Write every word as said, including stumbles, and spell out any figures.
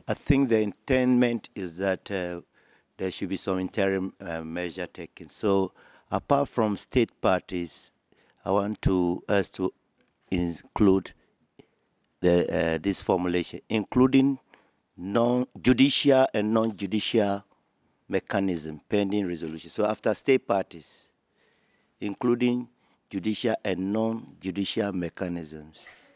I think the intent is that uh, there should be some interim uh, measure taken. So apart from state parties, I want to us to include the uh, this formulation, including non-judicial and non-judicial mechanism pending resolution. So after state parties, including judicial and non-judicial mechanisms.